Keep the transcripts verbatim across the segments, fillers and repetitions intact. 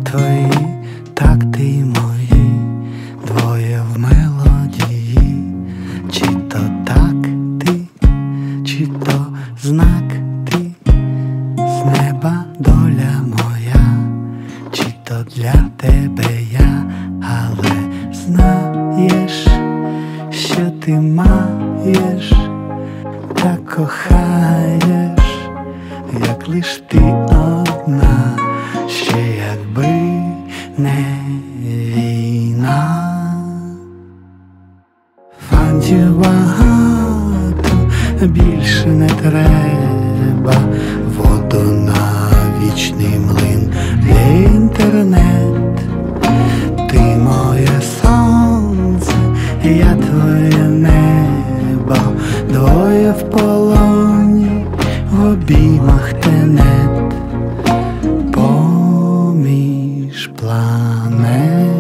твої такти й мої, двоє в мелодії. Чи то так ти, чи то знак ти, з неба доля моя, чи то для тебе я, але знаєш, що ти маєш та кохаєш, як лиш ти одна, ще якби не війна. Фантів багато, більше не треба, воду на вічний млин, є інтернет. Ти моє сонце, я твоє небо, двоє в полоні, в обіймах тенет, поміж планет.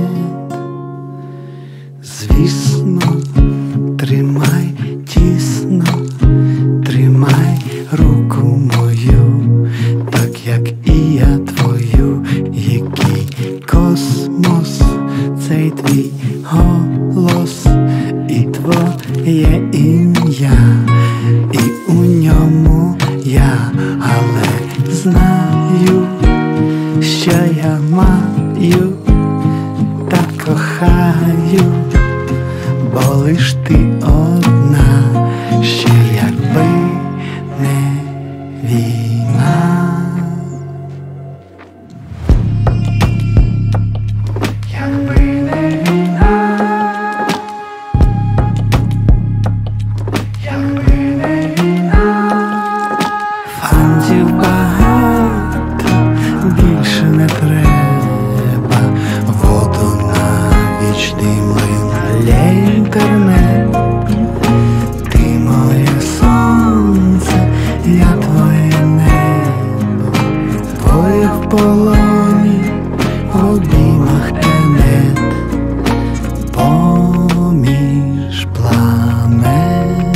Звісно, тримай тісно, тримай руку мою, так як і я твою. Який космос, цей твій голос і твоє ім'я, і у ньому я, але знаю, що я маю та кохаю, бо лиш ти одна, ще якби не війна. Якби не війна, якби не війна. Фантів багато, більше не треба, воду на вічний млин, лє інтернет. Ти моє сонце, я твоє небо, двоє в полоні, в обіймах тенет, поміж планет.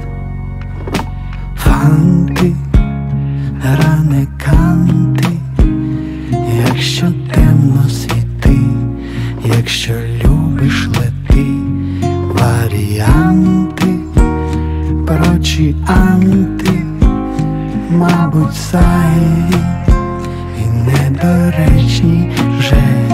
Фанти, ране канти, якщо темно світи, якщо любиш лети, варіанти, прочі анти, мабуть, зайві і недоречні вже.